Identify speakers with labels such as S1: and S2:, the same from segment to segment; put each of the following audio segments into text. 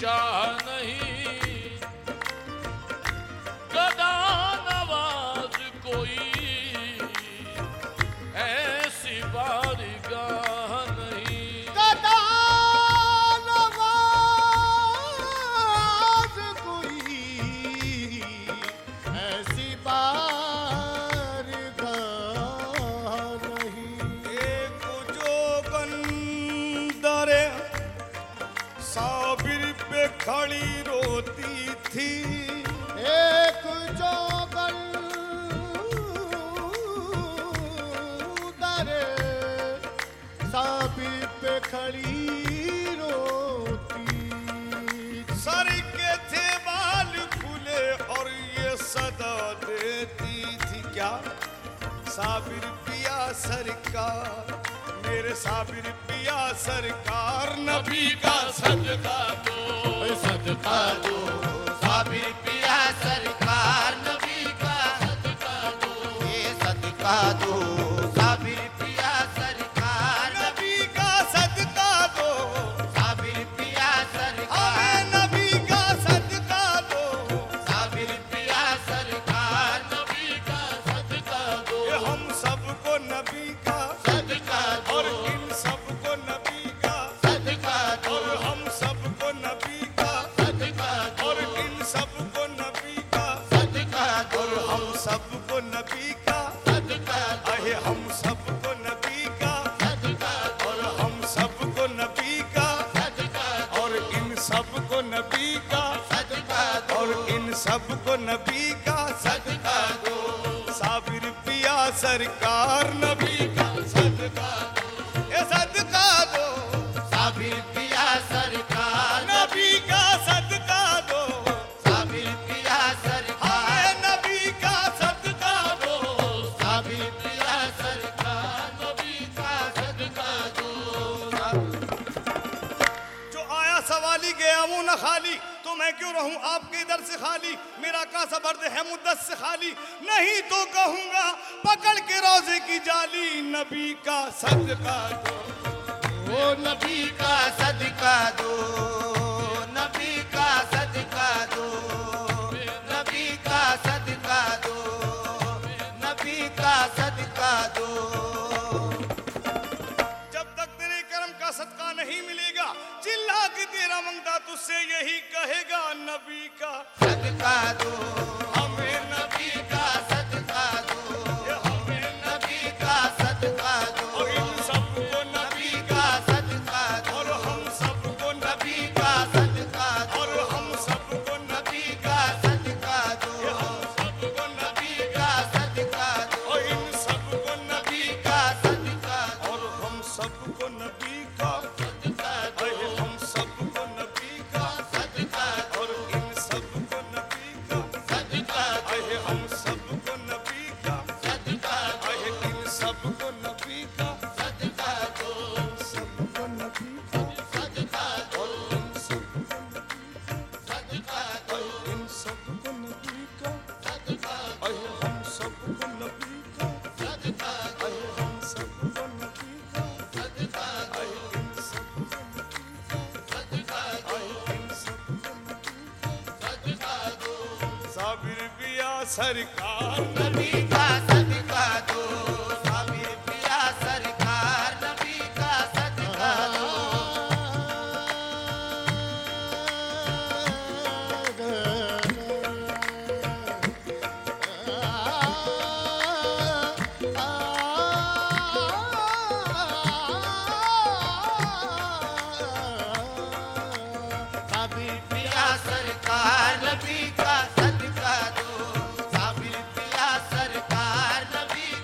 S1: शाह नहीं, गदा नवाज कोई ऐसी बारगाह नहीं।
S2: गदा नवाज कोई ऐसी बारगाह नहीं।
S3: एक जो बंदरे साबिर पे खड़ी रोती थी,
S2: एक जो दरे साबिर पे खड़ी रोती,
S3: सर के थे बाल खुले और ये सदा देती थी क्या साबिर पिया सरकार, मेरे साबिर पिया सरकार, नबी का
S1: सदका दो,
S2: सदका दो साबिर पिया सरकार, नबी का
S1: सदका दो,
S2: ये सदका दो साबिर पिया सरकार,
S3: नबी का सदका दो,
S2: साबिर पिया सरकार,
S3: हमें नबी का सदका दो,
S2: साबिर पिया सरकार,
S1: नबी का सदका दो,
S3: ये हम सबको नबी का
S2: सदका दो,
S3: और इन सबको नबी का
S2: सदका दो,
S3: और हम सबको नबी का
S2: सदका दो,
S3: और इन सबको नबी का
S2: सदका दो,
S3: और हम सबको नबी का
S2: सदका दो,
S3: अहे हम सबको नबी का
S2: सदका दो,
S3: और हम सबको नबी का
S2: सदका दो,
S3: और इन सबको नबी का
S2: सदका दो,
S3: और इन सबको नबी का
S2: सदका दो,
S3: साबिर पिया सरकार, नबी का सदका दो, ये सदका दो,
S2: साबिर पिया सरकार,
S3: नबी का सदका दो,
S2: साबिर पिया सरकार,
S3: हमें नबी का सदका दो,
S2: साबिर पिया सरकार,
S1: नबी का सदका दो।
S3: जो आया सवाली गया मुंह न खाली, तो मैं क्यों रहूं आपके दर से खाली, मेरा कासा बर्द है मुद्दत से खाली, नहीं तो कहूंगा पकड़ के रोजे की जाली, नबी का सदका दो,
S2: ओ नबी का सदका दो, नबी का सदका दो, नबी का सदका दो, नबी का सदका दो।
S3: जब तक तेरे करम का सदका नहीं मिलेगा, चिल्ला के तेरा मंगता तुझसे यही कहेगा, नबी का
S2: सदका दो,
S3: हमें
S2: नबी का सदका दो,
S3: ये हमें
S2: नबी का सदका दो,
S3: और इन सबको
S2: नबी का सदका दो,
S3: और हम सबको
S2: नबी का सदका दो,
S3: और हम सबको
S2: नबी का सदका दो,
S3: सबको
S2: नबी का सदका दो,
S3: और इन सबको
S2: नबी का सदका दो,
S3: और हम सबको नबी का
S2: सदका दो,
S3: अरे हम सबको नबी का
S2: सदका दो,
S3: और इन सबको नबी का
S2: सदका दो,
S3: अरे हम सबको नबी का
S2: सदका दो,
S3: अरे इन सबको नबी का
S2: सदका दो,
S3: सबको नबी का
S2: सदका दो,
S3: इन सबको
S2: सदका दो,
S3: इन सबको नबी का
S2: सदका दो,
S3: अरे हम सबको नबी का
S2: सदका दो,
S3: अरे हम सबको नबी का
S2: सदका दो,
S3: अरे इन सबको नबी का
S2: सदका दो,
S3: अरे इन सबको नबी का
S2: सदका दो,
S3: साबिर पिया सरकार,
S2: नबी का सदका दो, साबिर पिया सरकार, नबी का सदका दो। साबिर पिया सरकार, नबी का सदका दो, साबिर पिया सरकार, नबी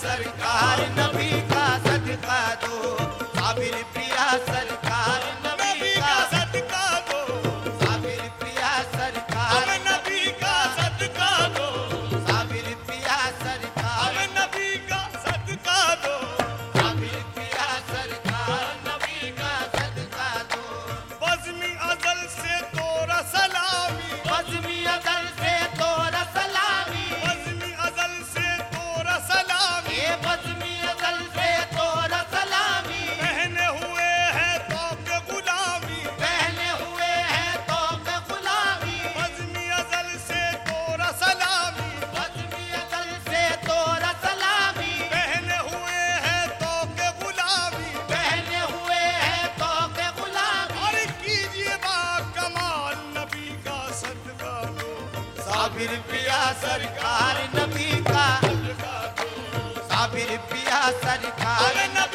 S2: सरकार नबी का सदका दो, साबिर पिया सरकार नबी का
S3: सदका दो,
S2: साबिर पिया सरकार
S3: नबी का सदका दो,
S2: साबिर पिया सरकार
S3: नबी का सदका दो,
S2: साबिर पिया सरकार नबी का सदका दो।
S3: बज़्मी अज़ल से तोरा सलामी,
S2: बज़्मी अज़ल से तोरा सलामी,
S3: बज़्मी अज़ल से तोरा सलामी,
S2: ये बज़्मी अज़ल से तोरा सलामी,
S3: पहने हुए हैं तो के गुलामी,
S2: पहने हुए हैं तो के गुलामी।
S3: बज़्मी अज़ल से तोरा सलामी,
S2: बज़्मी अज़ल से तोरा सलामी,
S3: पहने हुए हैं तो के गुलामी,
S2: पहने हुए हैं तो के गुलामी।
S3: और कीजिए बा कमाल नबी का सदका दो,
S2: साबिर पिया सरकार नबी का, साबिर पिया सरकार
S3: नबी